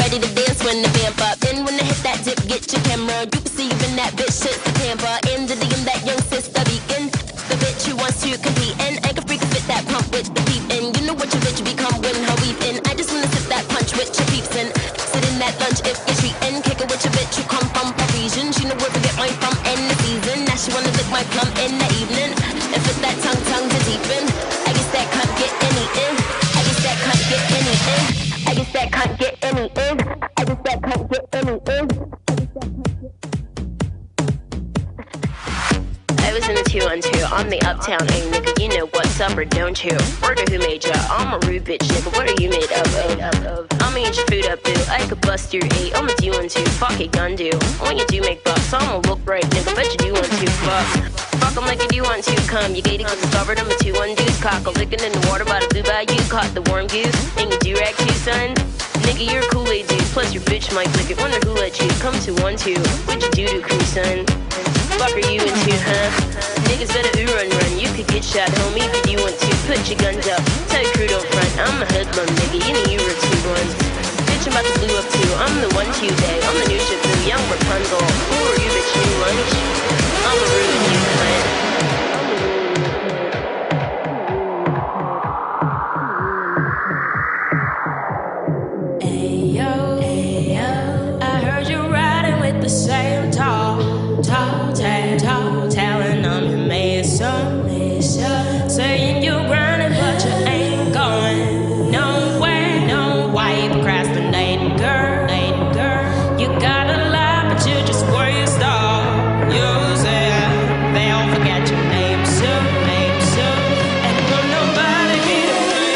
ready to dance when the vamp up. Then when I hit that dip, get your camera. You can see even that bitch shit's the tamper. In the DM, that young sister beacon. The bitch who wants to compete and I can freak fit that pump with the peep in. You know what your bitch become when her weep in. I just wanna sip that punch with your peeps in. Sit in that lunch if you're treating. Kick it with your bitch who come from Parisian. She know where to get mine from in the season. Now she wanna lick my plum in the evening. And fit that tongue to deepen. I guess that can't get any in. I guess that can't get any in. I guess that can't get any in. I guess that can't get any in. I was in the 212, I'm the uptown A nigga, you know what's up or don't you? Word who made ya? I'm a rude bitch nigga, what are you made up of? I'ma eat your food up, boo, I could bust your 8, I'ma do 1 2, fuck it, gun do. When you do make bucks, I'ma look right nigga, bet you do 1 2, fuck 'em like you do 1 2, come. You gated cause discovered I'm a 2 1 deuce, cock a lickin' in the water by the blue bayou, caught the warm goose, and you do rag too, son. Nigga, you're a Kool-Aid dude, plus your bitch might lick it, wonder who let you come to 1 2, what'd you do to crew, son? Fuck are you into, huh? Niggas better ooh run. You could get shot, homie, if you want to. Put your guns up, tell your crew don't front. I'm a hoodlum, nigga, you know you were 2 ones. Bitch, I'm about to blue up too. I'm the 1 2 day. I'm the new shit blue, young Rapunzel. Who are you, bitch, new lunch? I'ma ruin you, cunt. Ayo, I heard you riding with the same tall talent on your mason. Saying you grinding, but you ain't going nowhere. No, why you procrastinating, girl? You got a lot, but you just waste all yourself. They'll forget your name soon. And will nobody get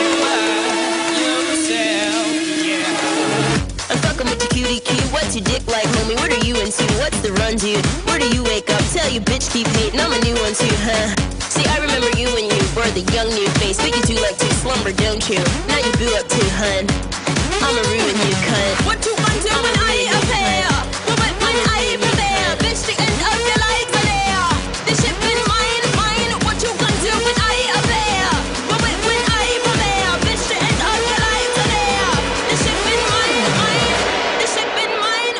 yourself? Yeah. I'm fucking with the cutie cute. What's your dick like, homie? What are you into? What's the run, dude? Where do you wake up? Tell your bitch keep hating. I'm a new one too, huh? See, I remember you when you were the young new face, but you do like to slumber, don't you? Now you boo up too, hun. I'ma ruin you, cunt. What you want to when I appear? When I prepare, bitch, the end of your life are there. The ship in mine. What you gonna do when I appear? When I prepare, bitch, the end of your life are there. The ship in mine. The ship in mine.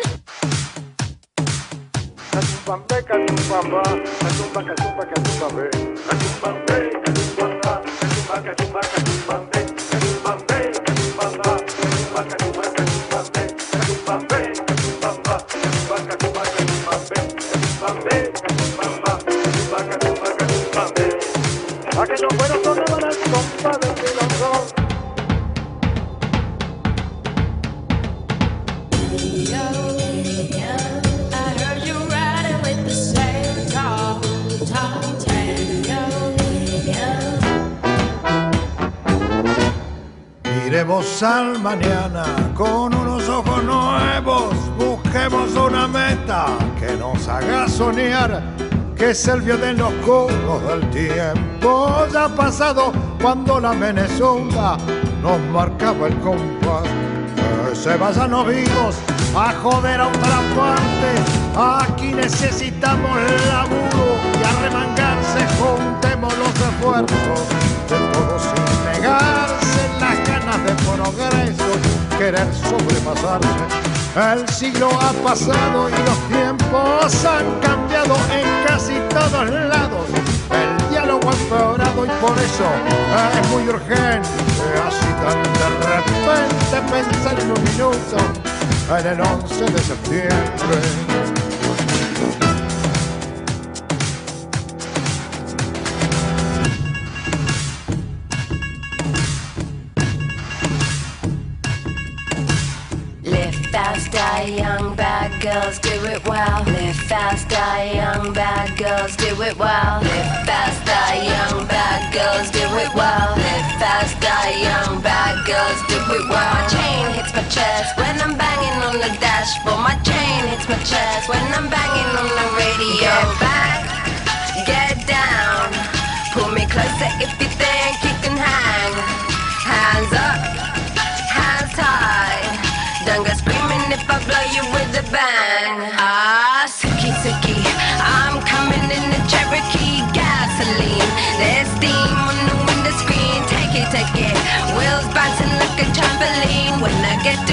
Cachumbambe, cachumbamba, cachumba, cachumba, cachumbambe, cachumbambe, cachumbamba, cachumba, cachumba, cachumbambe, cachumbambe, cachumbamba, cachumba, cachumba, cachumbambe, cachumbambe, cachumbamba, cachumba, cachumba, cachumbambe, cachumbambe, cachumbamba, cachumba, cachumba, cachumbambe. Aquellos buenos sonaban al compás del milonzón. Iremos al mañana con unos ojos nuevos, busquemos una meta que nos haga soñar, que es el viaje en los cursos del tiempo ya pasado, cuando la Venezuela nos marcaba el compás. Que se vayan los vivos a joder a otra parte, aquí necesitamos laburo y a remangarse, juntemos los esfuerzos de todos sin negarse las ganas de progreso, querer sobrepasarse. El siglo ha pasado y los tiempos han cambiado en casi todos lados. El diálogo ha empeorado y por eso es muy urgente, así tan de repente, pensar en un minuto en el 11 de septiembre. Die young bad girls, do it well. Live fast, die young bad girls, do it well. Live fast, die young bad girls, do it well. Live fast, die young bad girls, do it well. My chain hits my chest when I'm banging on the dashboard. My chain hits my chest when I'm banging on the radio. Get back, get down. Pull me closer if you think you can hang. Hands up, hands high. Don't go screaming if I blow you with a bang. Ah, Suki Suki, I'm coming in the Cherokee gasoline. There's steam on the window screen. Take it, wheels bouncing like a trampoline. When I get to where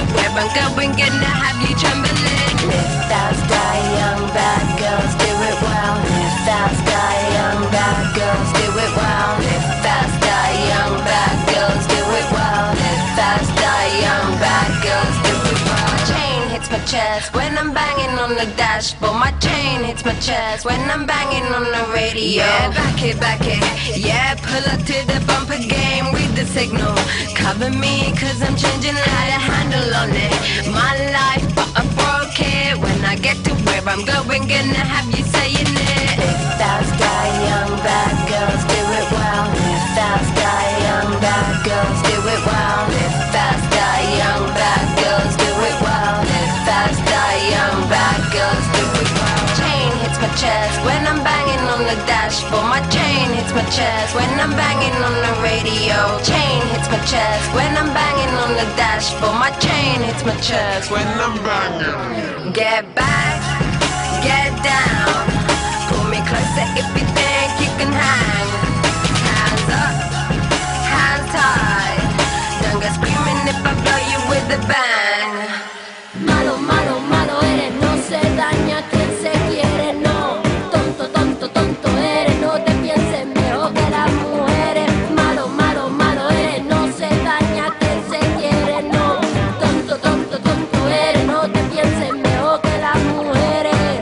I'm going, gonna have you trembling. Live fast, die young, bad girls do it well. Live fast, die young, bad girls do it well. Live fast, die young, bad girls do it well. Live fast, die young, bad girls do it well. My chain hits my chest when I'm banging on the dashboard. My chain hits my chest when I'm banging on the radio. Yeah, back it, yeah, pull up to the bumper game with the signal. Cover me, cause I'm changing how to handle on it. My life, but I broke it. When I get to where I'm going, gonna have you saying it. Live fast, die young, bad girls do it well. Live fast, die young, bad girls do it well. Live fast, die young, bad girls do it well. Live fast, die young, bad girls do it well. Chain hits my chest when I'm banging on the dashboard. My chain hits my chest when I'm banging on the radio. Chain hits my chest when I'm banging on the dashboard. My chain hits my chest when I'm banging. Get back, get down. Pull me closer if you think you can hang. Hands up, hands high. Don't go screaming if I blow you with a bang. Malo, malo, malo eres, no se daña quien se quiere, no. Tonto, tonto, tonto eres, no te pienses mejor que las mujeres. Malo, malo, malo eres, no se daña quien se quiere, no. Tonto, tonto, tonto eres, no te pienses mejor que las mujeres.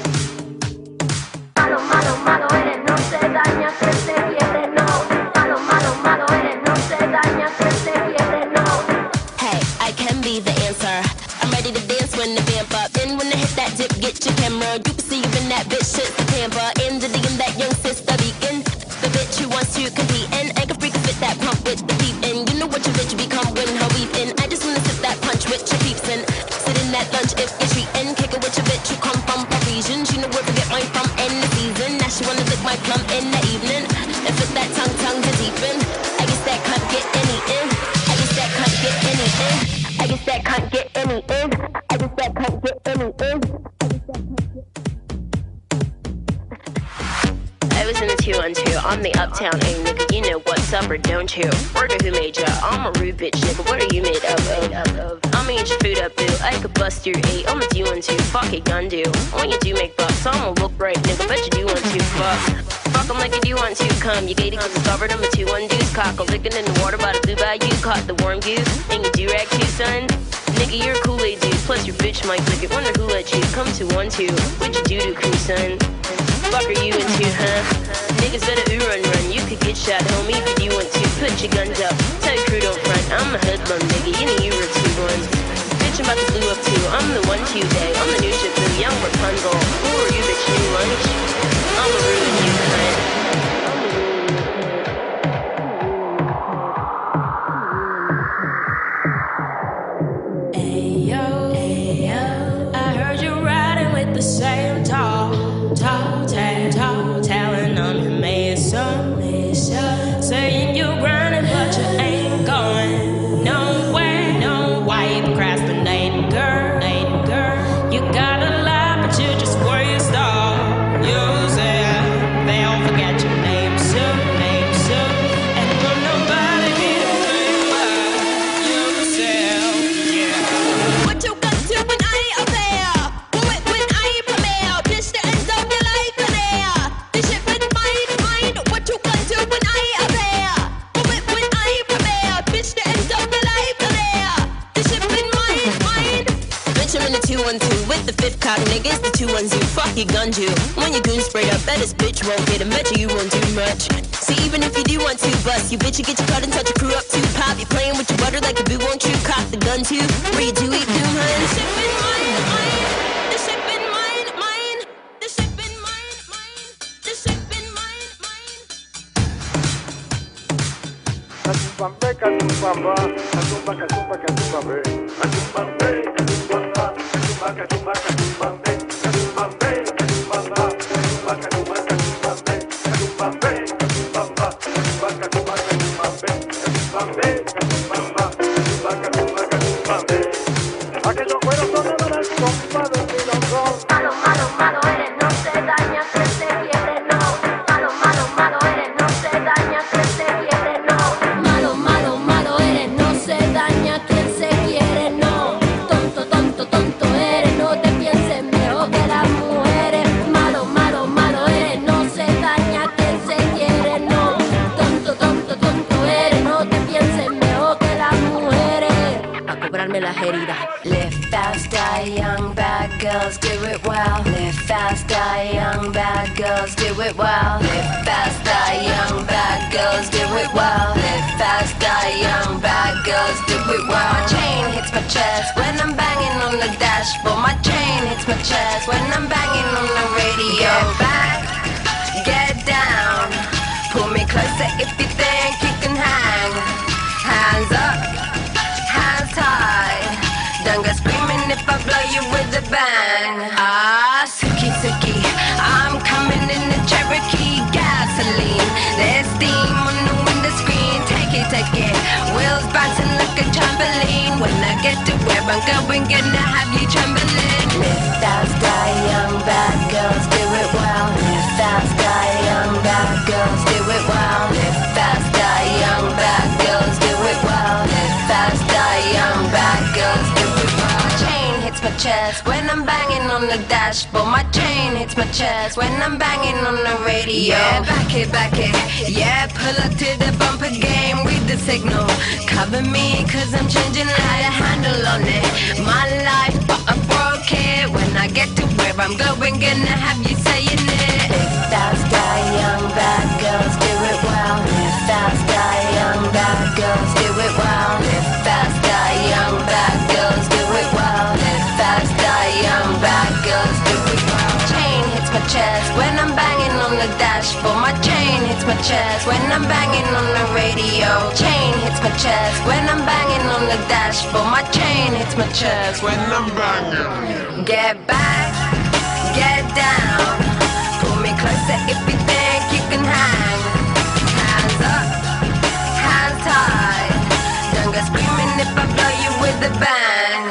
Malo, malo, malo eres, no se daña quien se quiere, no. Malo, malo, malo eres, no se daña quien se quiere, no. Hey, I can be the answer. I'm ready to dance when the vamp up. And when I hit that dip, get your camera. You can see you in that bitch, shit's the tamper. And the in that young sister beacon. The bitch who wants to compete. And I can freak fit that pump with the peep. And you know what your bitch become when her weeping. I just wanna sip that punch with your peeps. And sit in that lunch if you're treating. Kick it with your bitch who come from Parisians. You know where to get mine from in the season. Now she wanna lick my plum in the evening. And fit that tongue to deepen. I guess that can't get any in. I guess that can't get any in. I guess that can't get any in. I guess that can't get any in. I was in the 212, I'm the uptown A nigga, you know what's up or don't you? Word who made ya, I'm a rude bitch nigga, what are you made up of? I'ma eat your food up, boo, I could bust your 8, I'ma do 1 2, fuck it, gun do. When you do make bucks, I'ma look right nigga, bet you do 1 2, fuck 'em like you do 1 2, come, you gated cause discovered I'm a 2 1 deuce, cock, a lickin' in the water by the blue bayou, caught the warm goose, and you do rag too, son? Nigga, you're a Kool-Aid dude, plus your bitch might lick it, wonder who let you, come to 1 2, what you do to crew, son? Fuck are you into, huh? Niggas better run, you could get shot, homie, if you want to. Put your guns up, tell your crew don't front. I'm a hoodlum, nigga, you know you were 2 1. Bitch, I'm about to blue up too, I'm the 1 2 day. I'm the new ship, the young Rapunzel. Who are you, bitch, new lunch? I'ma ruin you, cunt. I heard you riding with the same tall talent on your mason. Saying you're grinding, but you ain't going nowhere. No, why you procrastinating, girl? You got a lot, but you just waste all yourself. They'll forget your name soon. And will nobody get a thing about yourself, yeah. What you got to when I up there? When I premiere, bitch, the end of your life in there. This shit been mine. What you got to when I up there? When I premiere, bitch, the end of your life in there. This shit been mine. Bitch, I'm in the 2 1 2 with the 5th cock, niggas, the 2 1 2. Fuck you, gun you. When your goon sprayed up, bet this bitch won't get a bet you won't do much. See, even if you do want to bust, you bitch, you get your cut and touch your crew up too. Pop, you playing with your butter like a boo, won't you? Cock the gun too. Where you do eat doom, hun? This shit been mine. This shit been mine. This shit been mine. This shit been mine. Cachumbambe, cachumbamba, cachumba, cachumba, cachumbambe. Cachumbambe, cachumbamba, cachumba, cachumba, cachumbambe. Cachumbambe, cachumbamba, cachumba, cachumba, cachumbambe. Cachumbambe, cachumbamba, cachumba, cachumba, cachumbambe. Cachumbambe, cachumbamba, cachumba, cachumba, cachumbambe. Aquellos cueros son de veras, compadre, milongo. Malo eres, no se daña, que se quiere, no. Malo eres, no se daña, que se quiere, no. Malo eres, no se daña, quien se quiere, no. querida. Live fast, die young, bad girls do it well. Live fast, die young, bad girls do it well. Live fast, die young, bad girls do it well. Live fast, die young, bad girls do it well. My chain hits my chest when I'm banging on the dashboard. My chain hits my chest when I'm banging on the radio. Get back, get down, pull me closer if you think you can hang. Hands up, hands high, don't go screaming if I blow you with a bang. Ah, Suki Suki, I'm coming in the Cherokee gasoline. There's steam on the window screen, take it, wheels bouncing like a trampoline. When I get to where I'm going, gonna have you trembling. Live fast, die young, bad girls do it well. Live fast, die young, bad girls do it well. Live fast, die young, bad girls do it well. Live fast, die young, bad girls do it well. My chain hits my chest when I'm banging on the dashboard. My chain hits my chest when I'm banging on the radio. Yeah, back it, yeah, pull up to the bumper game with the signal. Cover me, cause I'm changing how to handle on it. My life, but I broke it. When I get to where I'm going, gonna have you saying it. Live fast, die young, bad girls do it well. Live fast, die young, bad girls do it well. Live fast, die young, bad girls do it well. Live fast, die young, bad girls do it well. Chain hits my chest when I'm banging on the dashboard. My chain hits my chest when I'm banging on the radio. Chain hits my chest when I'm banging on the dashboard. My chain hits my chest when I'm banging. Get back, get down, pull me closer if you think you can hang. Hands up, hands high, don't go screaming if I blow you with a bang.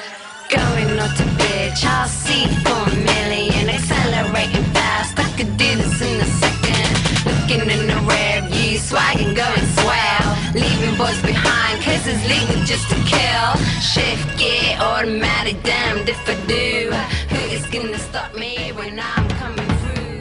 Going on to bitch, I'll see for a million. Accelerating fast, I could do this in a second. Looking in the rear view, swagging, going swell. Leaving boys behind, cause it's legal just to kill. Shift gear, automatic, damned if I do. Who is gonna stop me when I'm coming through?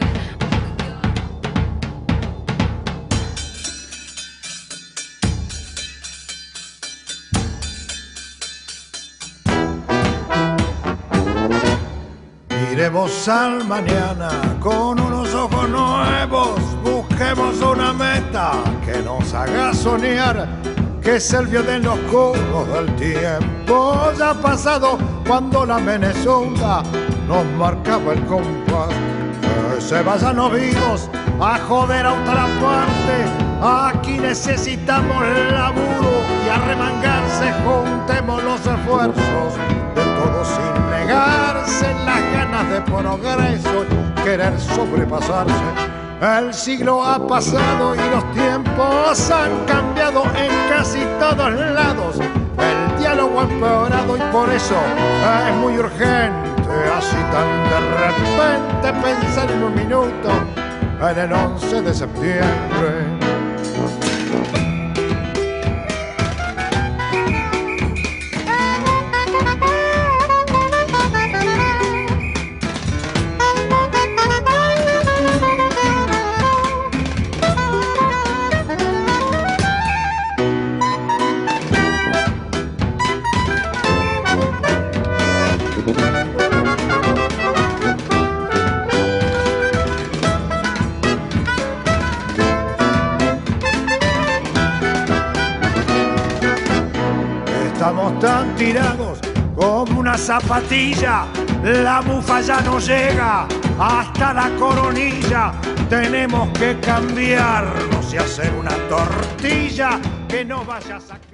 Iremos al mañana con unos ojos nuevos, busquemos una meta que nos haga soñar, que es el violín en los coros del tiempo. Ya ha pasado cuando la Venezuela nos marcaba el compás. Que se vayan los vivos a joder a otra parte. Aquí necesitamos laburo y a remangarse juntemos los esfuerzos de todos sin negarse las ganas de progreso y querer sobrepasarse. El siglo ha pasado y los tiempos han cambiado en casi todos lados. El diálogo ha empeorado y por eso es muy urgente, así tan de repente, pensar en un minuto en el 11 de septiembre. Estamos tan tirados como una zapatilla, la bufa ya no llega hasta la coronilla. Tenemos que cambiarnos y hacer una tortilla que no vaya a sacar.